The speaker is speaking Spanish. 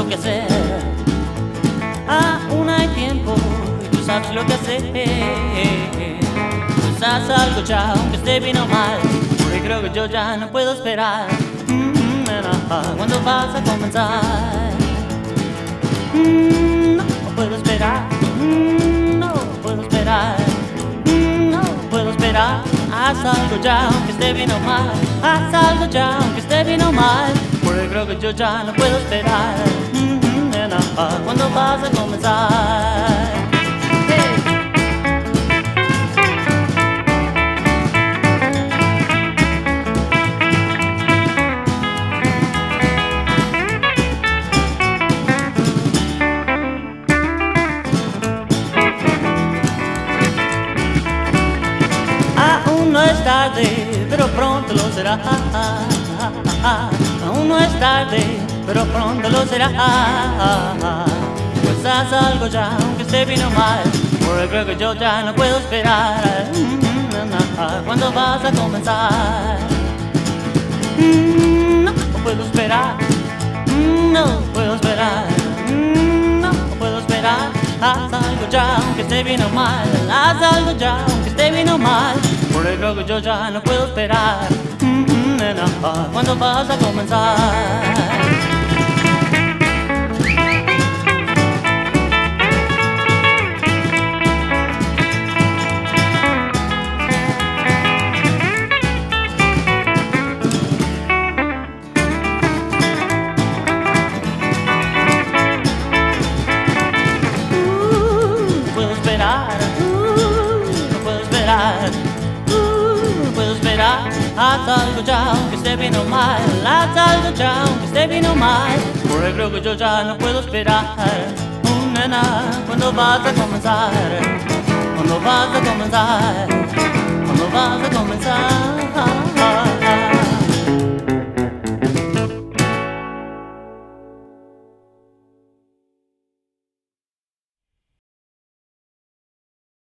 lo que hacer. Aún hay tiempo y tú sabes lo que hacer. Pues haz algo ya, aunque esté bien o mal, porque creo que yo ya no puedo esperar. ¿Cuándo vas a comenzar? No puedo esperar. No puedo esperar. No puedo esperar. Haz algo ya, aunque esté bien o mal. Haz algo ya, aunque esté bien o mal, porque creo que yo ya no puedo esperar. ¿Cuándo vas a comenzar? Aún no es tarde, pero pronto lo será. Aún no es tarde, pero pronto lo será. Pues haz algo ya, aunque esté bien o mal, porque creo que yo ya no puedo esperar. ¿Cuándo vas a comenzar? No puedo esperar. No puedo esperar. No puedo esperar. Haz algo ya, aunque esté bien o mal. Haz algo ya, aunque esté bien o mal, porque creo que yo ya no puedo esperar. ¿Cuándo vas a comenzar? No puedo esperar. No puedo esperar. No puedo esperar. Haz algo ya, aunque esté bien o mal. Haz algo ya, aunque esté bien o mal, porque creo que yo ya no puedo esperar. Nena, ¿cuándo vas a comenzar? ¿Cuándo vas a comenzar? ¿Cuándo vas a comenzar?